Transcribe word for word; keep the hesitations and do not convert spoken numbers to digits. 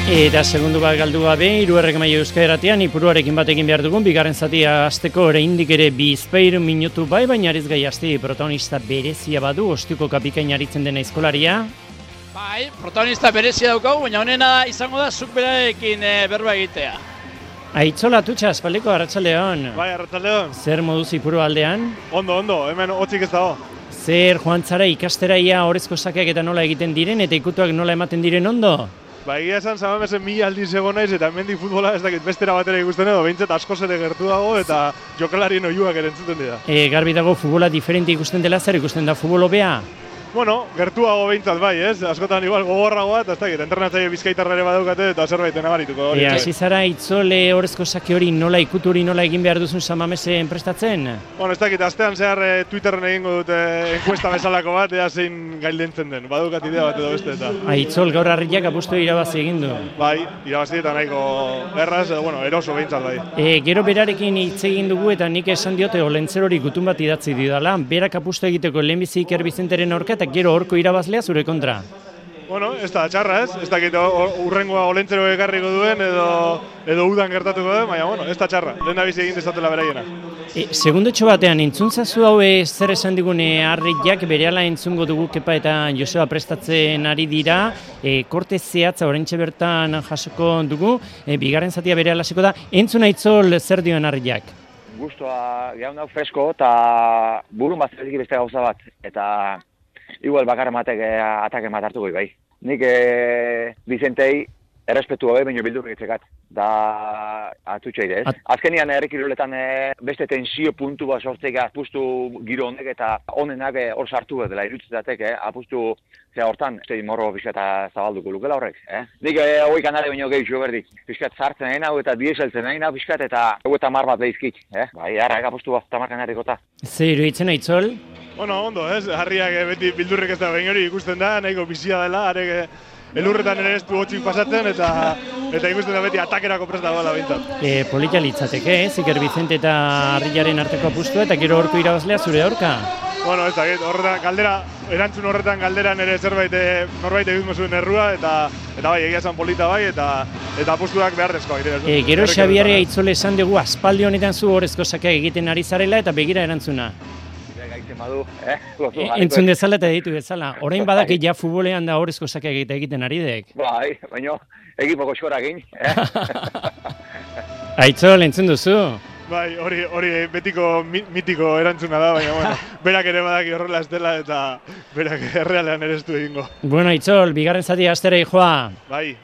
Eta segundu bat galdu gabe, hirugarren maila euskaratean ipuruarekin batekin behar dugun, bigarren zatia hasteko oraindik ere bizpahiru minutu bai, baina ariz gai hasti protagonista berezia badu, ostuko kapikain aritzen dena aizkolaria. Bai, protagonista berezia daukagu, baina honena izango da zuk berarekin e, berba egitea. Aitzola Atutxa, aspaldiko Arratsaldeon. Bai, Arratsaldeon. Zer moduz ipuru aldean? Ondo, ondo, hemen hotzik ez dago. Zer joan zara ikasteraia orezko sakeak eta nola egiten diren, eta ikutuak nola ematen diren ondo? Ba, egia esan, Samamesen mila aldiz egon naiz, eta hemendik futbola ez dakit bestera batera ikusten edo, behintzat askoz ere gertu dago, eta jokalarien oihuak ere entzuten dira. E, garbi dago futbola diferente ikusten dela, zer ikusten da futbol hobea? Bueno, gertuago behintzat bai, ez? Askotan igual gogorragoa, eta ez dakit, entrenatzaile bizkaitarra ere badaukate, eta zerbait nabarituko. E, hasi zara Itzole orezko sake hori nola ikutu hori nola egin behar duzun Samamesen prestatzen? Bueno, ez dakit, astean zehar e, Twitterren egingo dute enkuesta bezalako bat, ea zein gaildentzen den, badaukat idea bat edo beste eta. Aitzol gaur harriak apustu irabazi egin du. Bai, irabazi eta nahiko erraz, edo, bueno, eroso behintzat bai. E, gero berarekin hitz egin dugu eta nik esan diote olentzer hori gutun bat idatzi didala, berak apustu egiteko lehenbizi Iker Bizenteren aurka eta gero horko irabazlea zure kontra. Bueno, ez da txarra ez, ez dakit urrengoa olentzero ekarriko duen edo edo udan gertatuko den, baina bueno, ez da txarra, lehen da bizi egin dezatela beraiena. E, segundotxo batean, entzuntzazu hau zer esan digune harriak berehala entzungo dugu Kepa eta Joseba prestatzen ari dira, e, korte zehatza oraintxe bertan jasoko dugu, e, bigarren zatia berehala hasiko da, entzuna Itzol zer dioen harriak? Gustua gaun hau fresko eta burun bat zeretik beste gauza bat, eta igual bakar ematek atake bat hartu goi bai. Nik e, Bizentei errespetu gabe baino bildur egitzekat, da atutxeide ez. At... Azkenian herri kiroletan e, beste tensio puntu bat sortzeka apustu giro honek eta honenak hor e, sartu dela iruditzatek, eh? Apustu zera hortan, ez morro pixka zabalduko lukela horrek. Eh? Nik e, hoi kanale baino gehiago berdi, pixkat zartzen nahi nahu eta dieseltzen nahi nahu pixkat eta hau eta mar bat behizkit. Eh? Bai, harrak apustu bat tamar kanarikota. Zer iruditzen Aitzol? Bueno, ondo, ez? Harriak beti bildurrik ez da behin hori ikusten da, nahiko bizia dela, harek elurretan ere ez du hotzik pasatzen, eta eta ikusten da beti atakerako prest dagoela behintzat. E, Polita litzateke, ez? Iker Bizente eta Harriaren arteko apustua, eta gero horko irabazlea zure aurka? Bueno, ez da, horretan galdera, erantzun horretan galderan ere zerbait norbait egingo zuen errua, eta eta bai, egia esan Polita bai, eta eta apustuak beharrezkoak. E, gero Xabiarre Aitzole esan dugu, aspaldi honetan zu horrezko sakeak egiten ari zarela, eta begira erantzuna. Badu, eh? E, entzun dezala eta ditu dezala. Orain badaki ja futbolean da horrezko sakeak egiten ari dek. Bai, baina ekipoko xorakin. Eh? Aitzol, entzun duzu? Bai, hori hori betiko mitiko erantzuna da, baina bueno, berak ere badaki horrela ez dela eta berak errealean ere ez du egingo. Bueno, Aitzol, bigarren zatia astera joa. Bai.